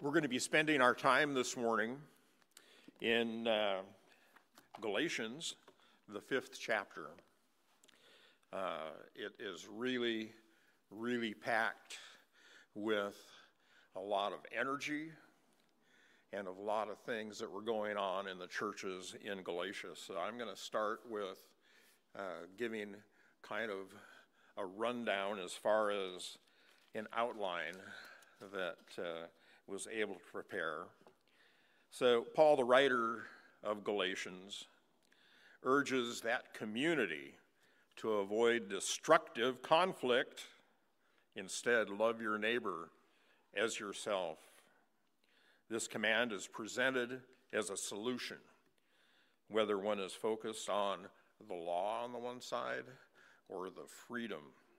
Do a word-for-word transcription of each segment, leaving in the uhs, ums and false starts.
We're going to be spending our time this morning in uh, Galatians, the fifth chapter. Uh, it is really, really packed with a lot of energy and a lot of things that were going on in the churches in Galatia. So I'm going to start with uh, giving kind of a rundown as far as an outline that uh, was able to prepare. So Paul, the writer of Galatians, urges that community to avoid destructive conflict. Instead, love your neighbor as yourself. This command is presented as a solution, whether one is focused on the law on the one side or the freedom.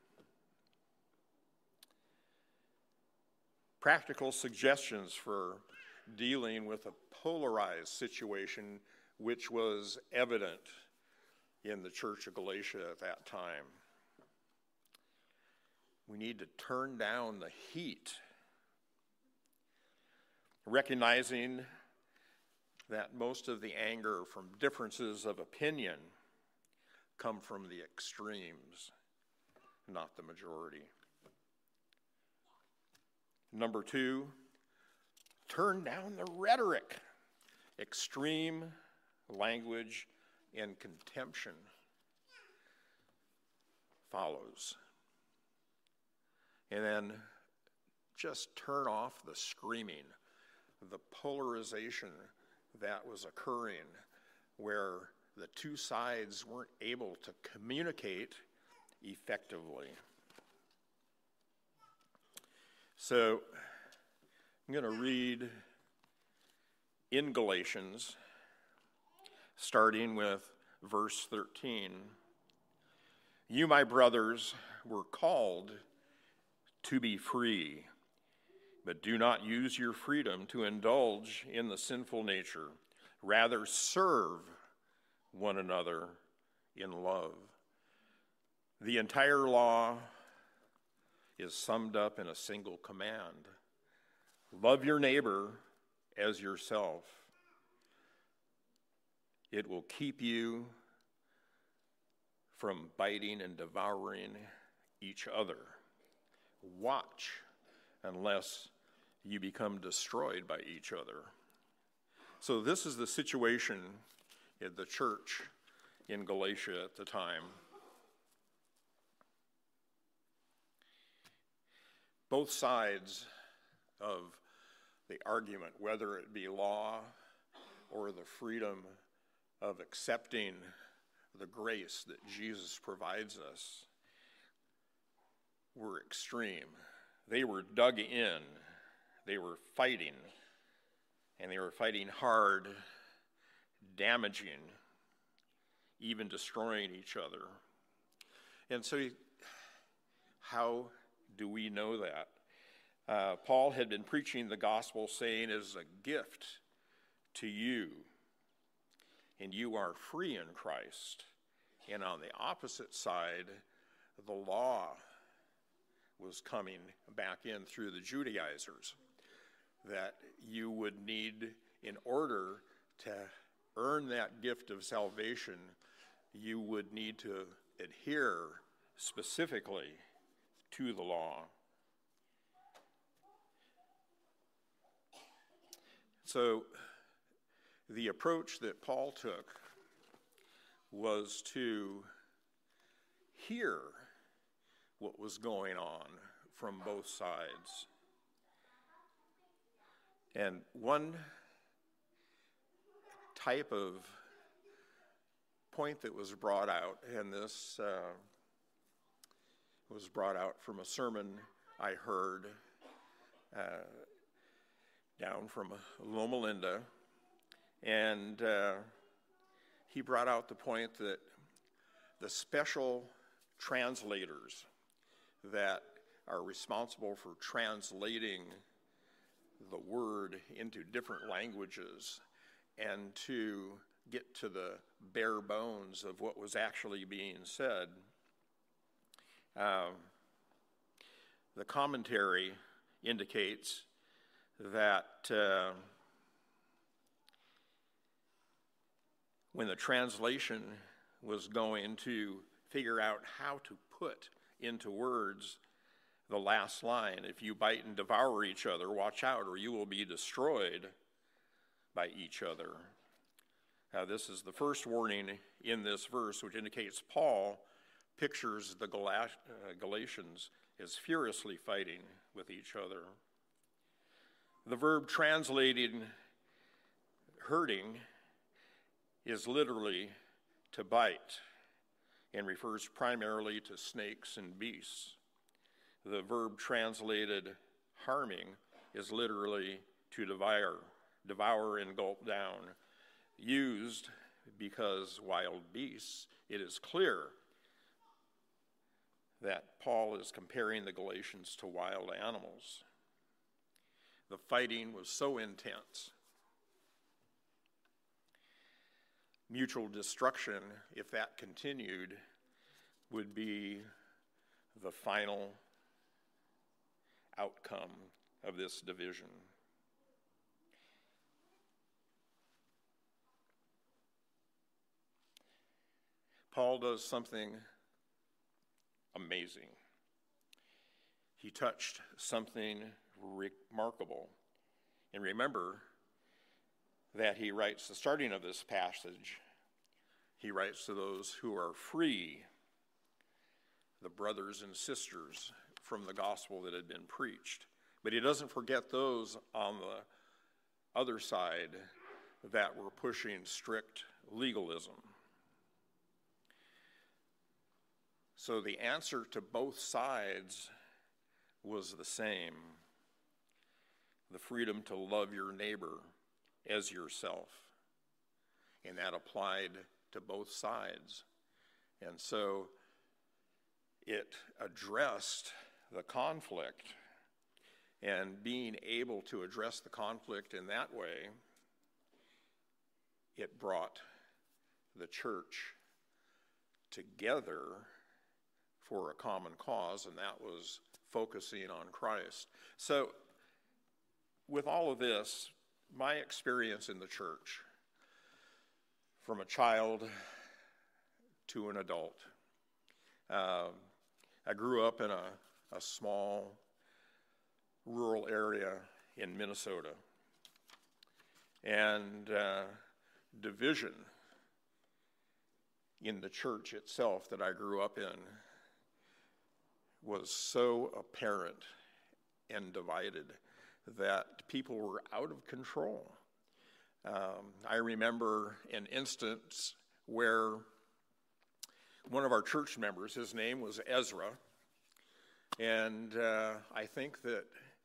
Practical suggestions for dealing with a polarized situation which was evident in the church of Galatia at that time. We need to turn down the heat, recognizing that most of the anger from differences of opinion come from the extremes, not the majority. Number two, turn down the rhetoric, extreme language and contemption follows. And then just turn off the screaming, the polarization that was occurring where the two sides weren't able to communicate effectively. So I'm going to read in Galatians, starting with verse thirteen. You, my brothers, were called to be free, but do not use your freedom to indulge in the sinful nature. Rather, serve one another in love. The entire law is summed up in a single command. Love your neighbor as yourself. It will keep you from biting and devouring each other. Watch unless you become destroyed by each other. So this is the situation in the church in Galatia at the time. Both sides of the argument, whether it be law or the freedom of accepting the grace that Jesus provides us, were extreme. They were dug in. They were fighting, and they were fighting hard, damaging, even destroying each other. And so how do we know that? Uh, Paul had been preaching the gospel, saying it is a gift to you, and you are free in Christ. And on the opposite side, the law was coming back in through the Judaizers, that you would need, in order to earn that gift of salvation, you would need to adhere specifically to the law. So the approach that Paul took was to hear what was going on from both sides. And one type of point that was brought out, and this uh, was brought out from a sermon I heard uh, down from Loma Linda, and uh, he brought out the point that the special translators that are responsible for translating the word into different languages and to get to the bare bones of what was actually being said, uh, the commentary indicates that uh, when the translation was going to figure out how to put into words the last line, if you bite and devour each other, watch out, or you will be destroyed by each other. Now, this is the first warning in this verse, which indicates Paul pictures the Gal- uh, Galatians as furiously fighting with each other. The verb translated hurting is literally to bite and refers primarily to snakes and beasts. The verb translated harming is literally to devour, devour and gulp down, used because wild beasts. It is clear that Paul is comparing the Galatians to wild animals. The fighting was so intense. Mutual destruction, if that continued, would be the final outcome of this division. Paul does something amazing. He touched something remarkable. And remember that he writes the starting of this passage, he writes to those who are free, the brothers and sisters from the gospel that had been preached. But he doesn't forget those on the other side that were pushing strict legalism. So the answer to both sides was the same: the freedom to love your neighbor as yourself. And that applied to both sides. And so it addressed the conflict, and being able to address the conflict in that way, it brought the church together for a common cause, and that was focusing on Christ. So with all of this, my experience in the church, from a child to an adult, uh, I grew up in a, a small rural area in Minnesota, and uh, division in the church itself that I grew up in was so apparent and divided that people were out of control. Um, I remember an instance where one of our church members, his name was Ezra, and uh, I think that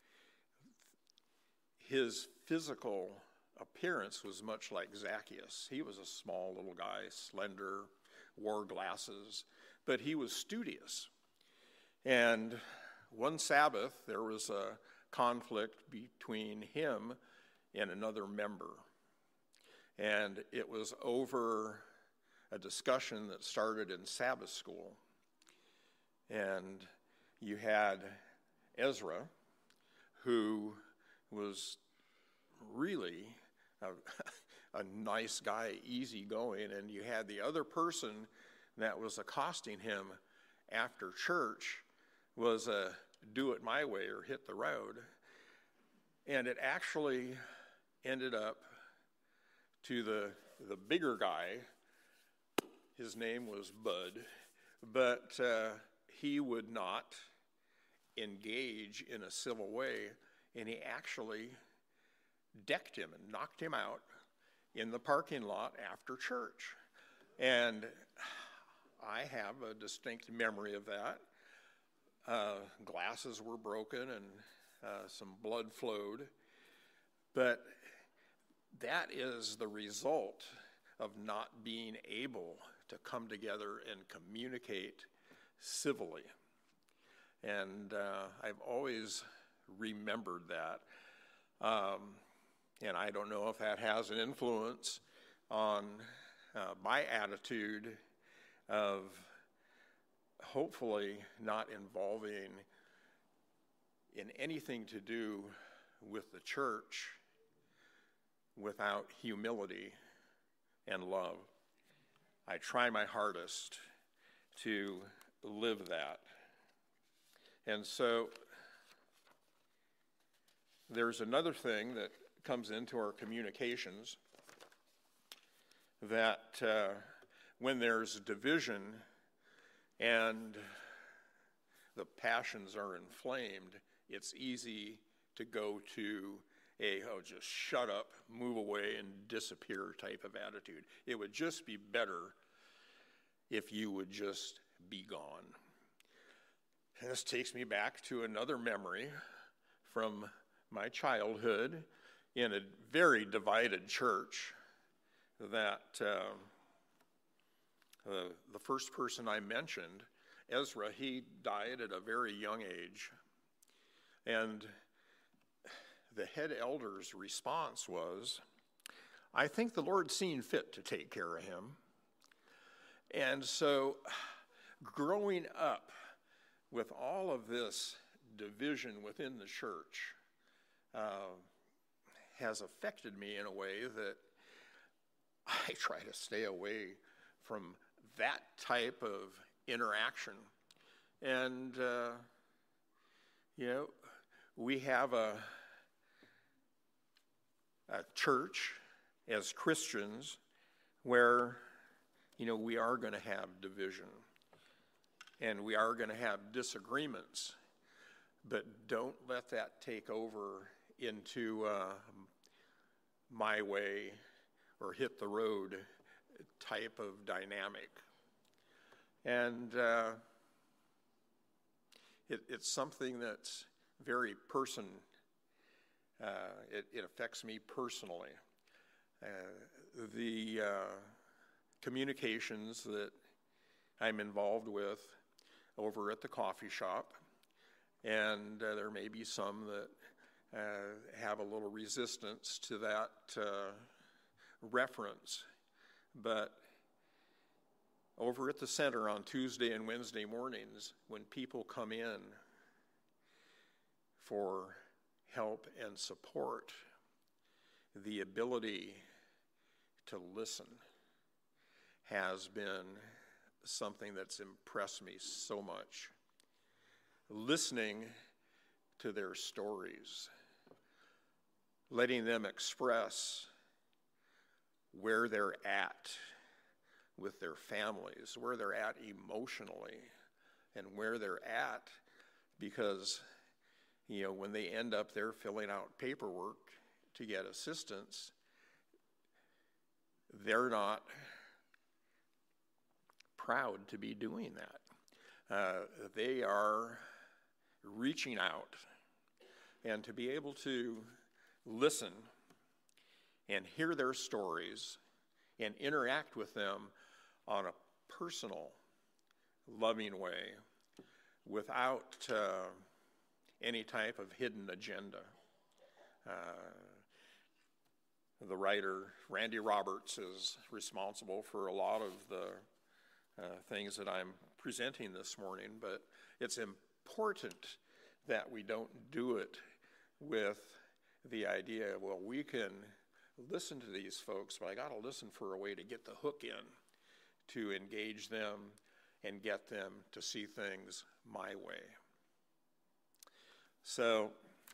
his physical appearance was much like Zacchaeus. He was a small little guy, slender, wore glasses, but he was studious. And one Sabbath, there was a conflict between him and another member. And it was over a discussion that started in Sabbath school. And you had Ezra, who was really a, a nice guy, easygoing, and you had the other person that was accosting him after church was a do it my way or hit the road. And it actually ended up to the the bigger guy. His name was Bud, but uh, he would not engage in a civil way, and he actually decked him and knocked him out in the parking lot after church. And I have a distinct memory of that. Uh, glasses were broken and uh, some blood flowed. But that is the result of not being able to come together and communicate civilly. And uh, I've always remembered that. Um, and I don't know if that has an influence on uh, my attitude of hopefully not involving in anything to do with the church without humility and love. I try my hardest to live that. And so there's another thing that comes into our communications, that uh, when there's division and the passions are inflamed, it's easy to go to a, oh, just shut up, move away, and disappear type of attitude. It would just be better if you would just be gone. And this takes me back to another memory from my childhood in a very divided church, that uh, uh, the first person I mentioned, Ezra, he died at a very young age. And the head elder's response was, I think the Lord's seen fit to take care of him. And so growing up with all of this division within the church uh, has affected me in a way that I try to stay away from that type of interaction. And, uh, you know, we have a, a church as Christians where, you know, we are going to have division and we are going to have disagreements, but don't let that take over into uh, my way or hit the road type of dynamic. And uh, it, it's something that's very person, uh, it, it affects me personally. Uh, the uh, communications that I'm involved with over at the coffee shop, and uh, there may be some that uh, have a little resistance to that uh, reference, but over at the center on Tuesday and Wednesday mornings, when people come in for help and support, the ability to listen has been something that's impressed me so much. Listening to their stories, letting them express where they're at with their families, where they're at emotionally, and where they're at because, you know, when they end up there filling out paperwork to get assistance, they're not proud to be doing that. Uh, they are reaching out, and to be able to listen and hear their stories and interact with them on a personal, loving way without uh, any type of hidden agenda. Uh, the writer, Randy Roberts, is responsible for a lot of the uh, things that I'm presenting this morning, but it's important that we don't do it with the idea, well, we can listen to these folks, but I got to listen for a way to get the hook in, to engage them and get them to see things my way. So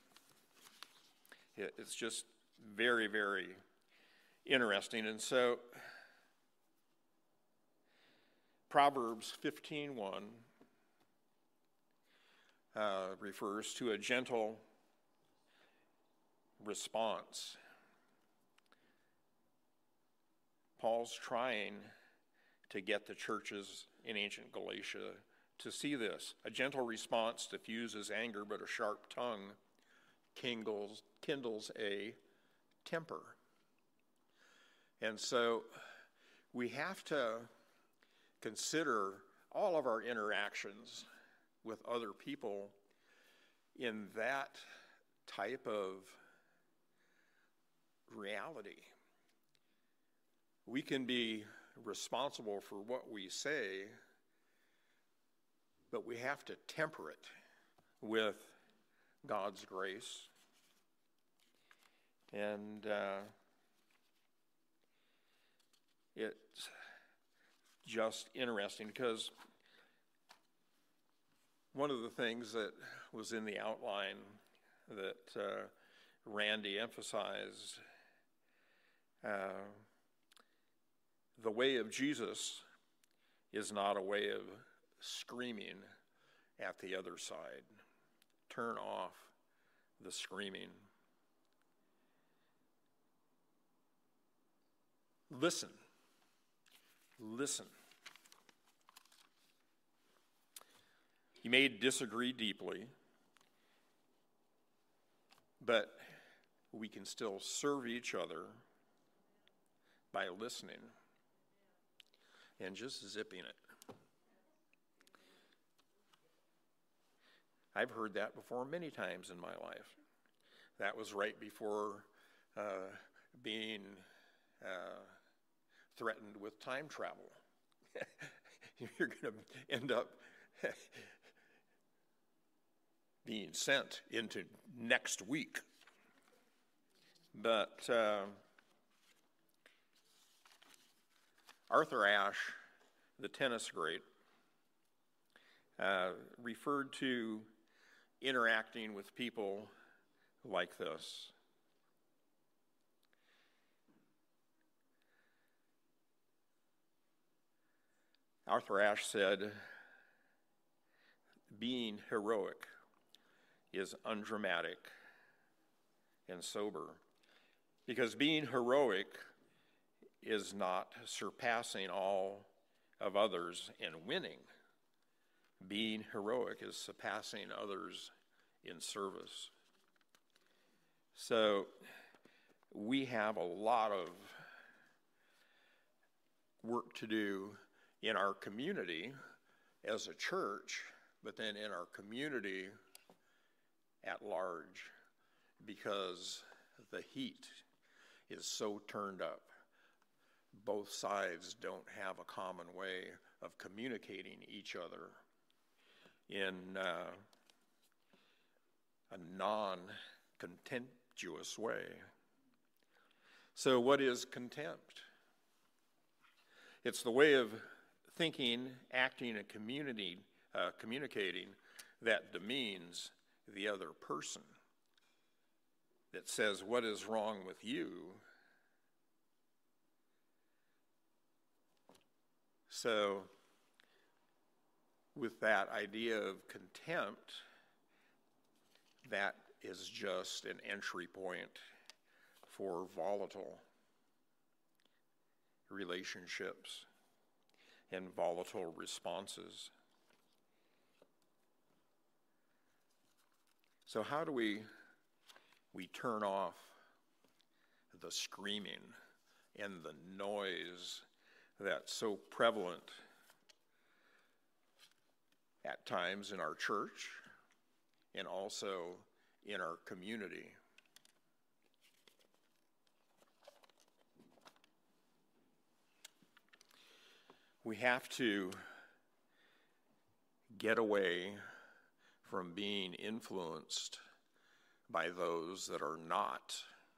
it's just very, very interesting. And so Proverbs fifteen one uh, refers to a gentle response. Paul's trying to get the churches in ancient Galatia to see this. A gentle response diffuses anger, but a sharp tongue kindles, kindles a temper. And so we have to consider all of our interactions with other people in that type of reality. We can be responsible for what we say, but we have to temper it with God's grace And uh, it's just interesting because one of the things that was in the outline that uh, Randy emphasized, uh, the way of Jesus is not a way of screaming at the other side. Turn off the screaming. Listen. Listen. You may disagree deeply, but we can still serve each other by listening and just zipping it. I've heard that before many times in my life. That was right before uh, being uh, threatened with time travel. You're going to end up being sent into next week. But uh, Arthur Ashe, the tennis great, uh, referred to interacting with people like this. Arthur Ashe said, being heroic is undramatic and sober, because being heroic is not surpassing all of others and winning. Being heroic is surpassing others in service. So we have a lot of work to do in our community as a church, but then in our community at large, because the heat is so turned up. Both sides don't have a common way of communicating each other in uh, a non-contemptuous way. So what is contempt? It's the way of thinking, acting, and community, uh, communicating that demeans the other person, that says, what is wrong with you? So, with that idea of contempt, that is just an entry point for volatile relationships and volatile responses. So how do we we turn off the screaming and the noise that's so prevalent at times in our church and also in our community? We have to get away from being influenced by those that are not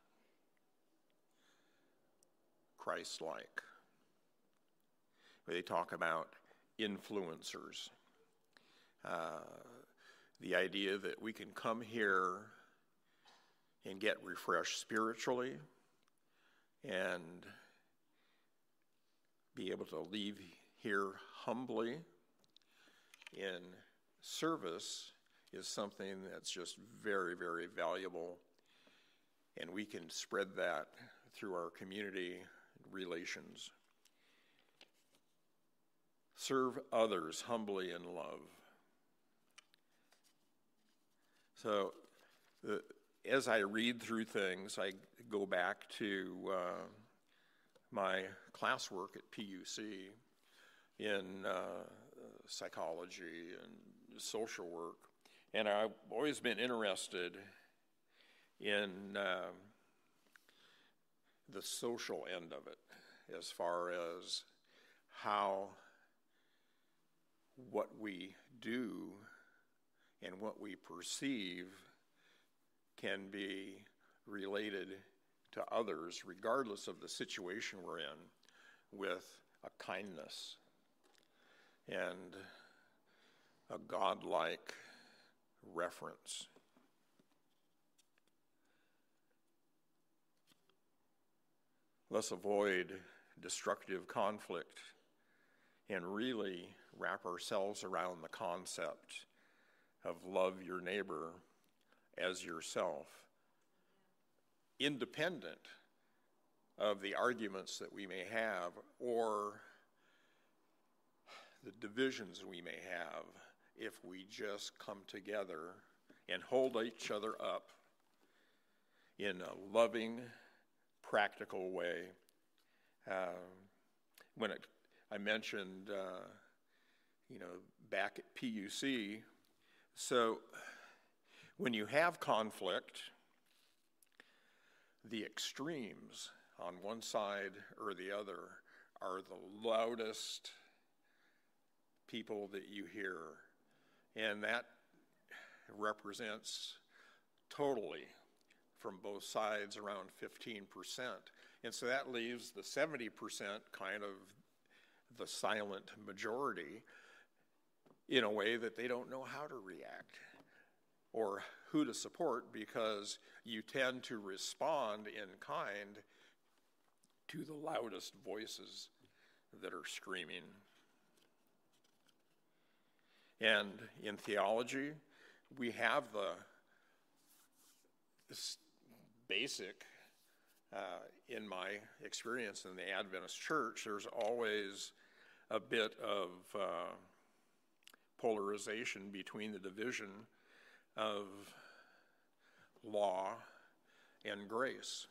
Christ-like. They talk about influencers. Uh, the idea that we can come here and get refreshed spiritually and be able to leave here humbly in service is something that's just very, very valuable, and we can spread that through our community relations. Serve others humbly in love. So uh, as I read through things, I go back to uh, my classwork at P U C in uh, psychology and social work. And I've always been interested in uh, the social end of it, as far as how what we do and what we perceive can be related to others, regardless of the situation we're in, with a kindness and a godlike reference. Let's avoid destructive conflict and really wrap ourselves around the concept of love your neighbor as yourself, independent of the arguments that we may have or the divisions we may have, if we just come together and hold each other up in a loving, practical way. Uh, when it, I mentioned, uh, you know, back at P U C, so when you have conflict, the extremes on one side or the other are the loudest people that you hear, and that represents totally from both sides around fifteen percent. And so that leaves the seventy percent kind of the silent majority in a way that they don't know how to react or who to support, because you tend to respond in kind to the loudest voices that are screaming. And in theology, we have the this basic, uh, in my experience in the Adventist church, there's always a bit of uh, polarization between the division of law and grace.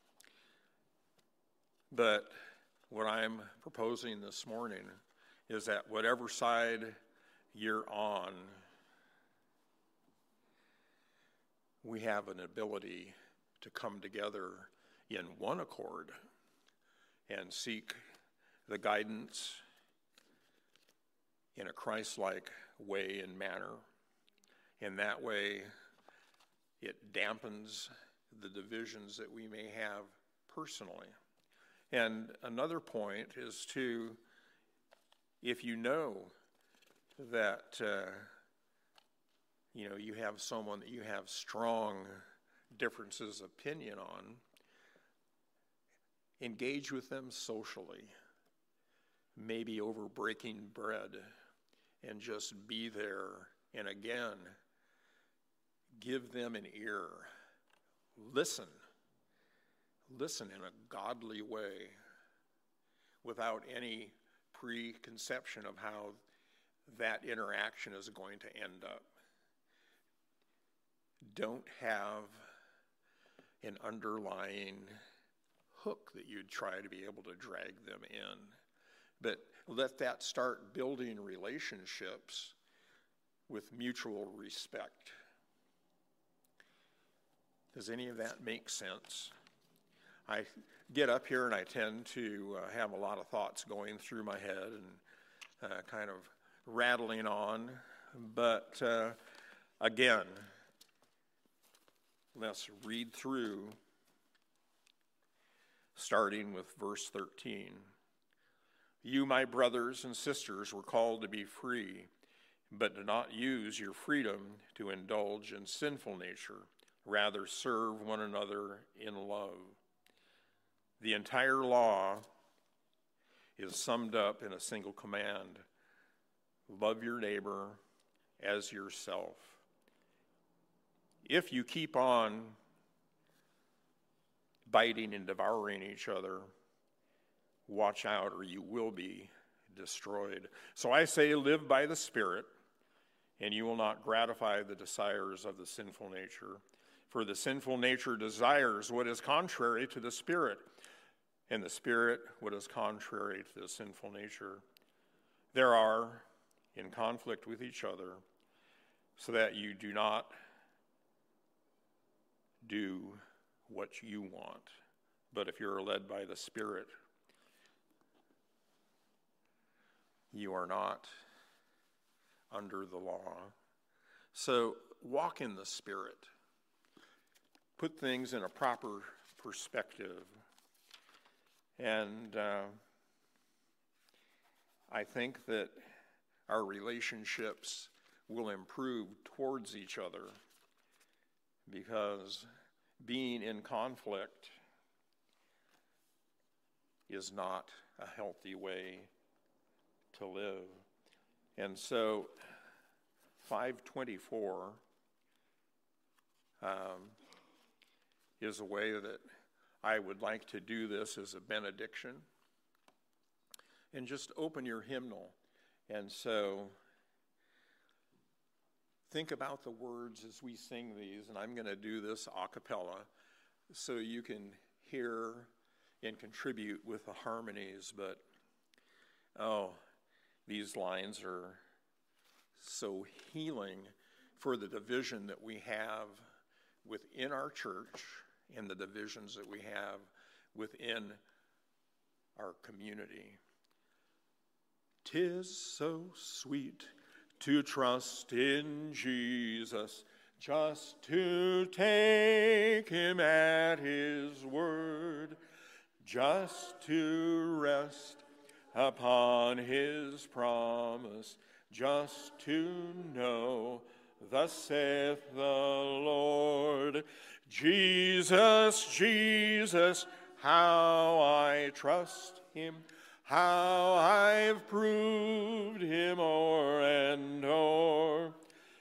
But what I'm proposing this morning is that whatever side you're on, we have an ability to come together in one accord and seek the guidance in a Christ-like way and manner. In that way, it dampens the divisions that we may have personally. And another point is to, if you know that uh, you know you have someone that you have strong differences of opinion on, engage with them socially, maybe over breaking bread, and just be there. And again, give them an ear. Listen. Listen in a godly way without any preconception of how that interaction is going to end up. Don't have an underlying hook that you'd try to be able to drag them in, but let that start building relationships with mutual respect. Does any of that make sense? I get up here and I tend to uh, have a lot of thoughts going through my head and uh, kind of rattling on. But uh, again, let's read through, starting with verse thirteen. You, my brothers and sisters, were called to be free, but do not use your freedom to indulge in sinful nature. Rather, serve one another in love. The entire law is summed up in a single command: love your neighbor as yourself. If you keep on biting and devouring each other, watch out, or you will be destroyed. So I say, live by the Spirit, and you will not gratify the desires of the sinful nature. For the sinful nature desires what is contrary to the Spirit, and the Spirit what is contrary to the sinful nature. There are in conflict with each other, so that you do not do what you want. But if you're led by the Spirit, you are not under the law. So walk in the Spirit. Put things in a proper perspective. And uh, I think that our relationships will improve towards each other, because being in conflict is not a healthy way to live. And so five twenty-four um, is a way that I would like to do this as a benediction. And just open your hymnal. And so think about the words as we sing these, and I'm going to do this a cappella so you can hear and contribute with the harmonies. But, oh, these lines are so healing for the division that we have within our church and the divisions that we have within our community. 'Tis so sweet to trust in Jesus, just to take him at his word, just to rest upon his promise, just to know, thus saith the Lord. Jesus, Jesus, how I trust him, how I've proved him o'er and o'er.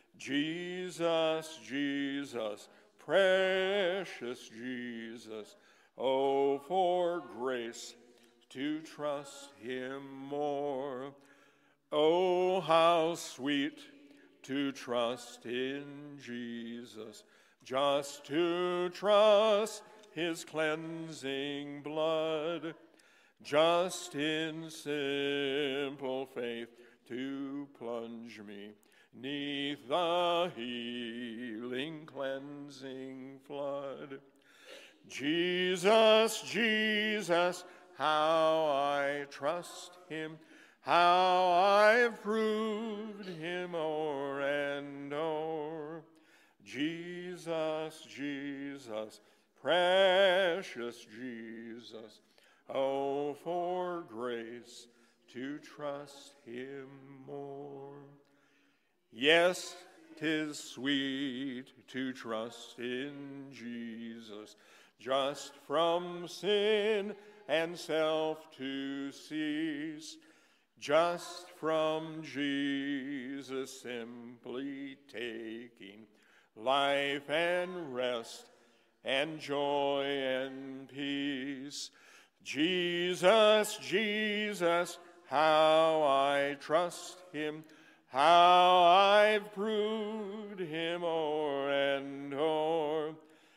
Jesus, Jesus, precious Jesus, oh, for grace to trust him more. Oh, how sweet to trust in Jesus, just to trust his cleansing blood, just in simple faith to plunge me neath the healing cleansing flood. Jesus, Jesus, how I trust him, how I've proved him o'er and o'er. Jesus, Jesus, precious Jesus, oh, for grace to trust him more. Yes, 'tis sweet to trust in Jesus, just from sin and self to cease, just from Jesus simply taking life and rest and joy and peace. Jesus, Jesus, how I trust him, how I've proved him o'er and o'er.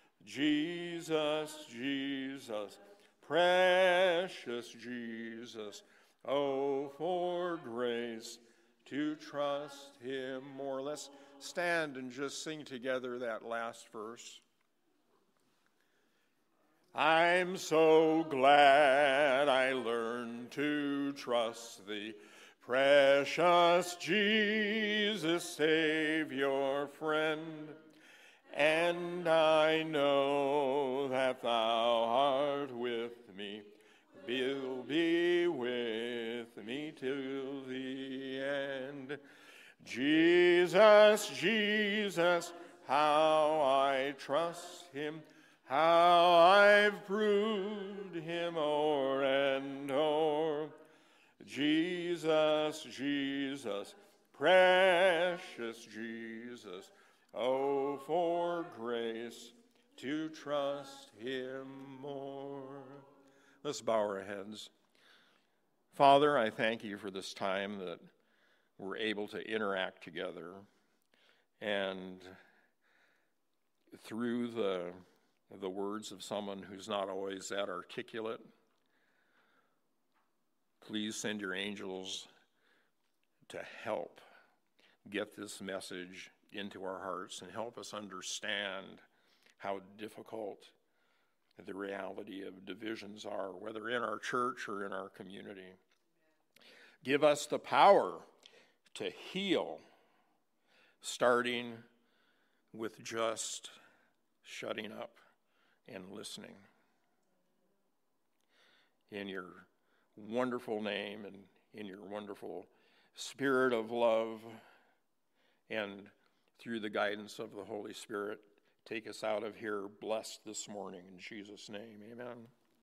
Jesus, Jesus, precious Jesus, oh, for grace to trust him more. Let's stand and just sing together that last verse. I'm so glad I learned to trust thee, precious Jesus, Savior, friend, and I know that thou art with me, will be with me till the end. Jesus, Jesus, how I trust him, how I've proved him o'er and o'er. Jesus, Jesus, precious Jesus, oh, for grace to trust him more. Let's bow our heads. Father, I thank you for this time that we're able to interact together, and through the the words of someone who's not always that articulate, please send your angels to help get this message into our hearts and help us understand how difficult the reality of divisions are, whether in our church or in our community. Give us the power to heal, starting with just shutting up and listening. in your wonderful name and in your wonderful spirit of love, and through the guidance of the Holy Spirit, take us out of here blessed this morning. In Jesus' name, amen.